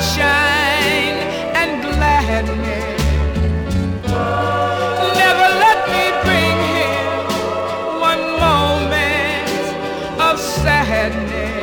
sunshine and gladness. Never let me bring him one moment of sadness.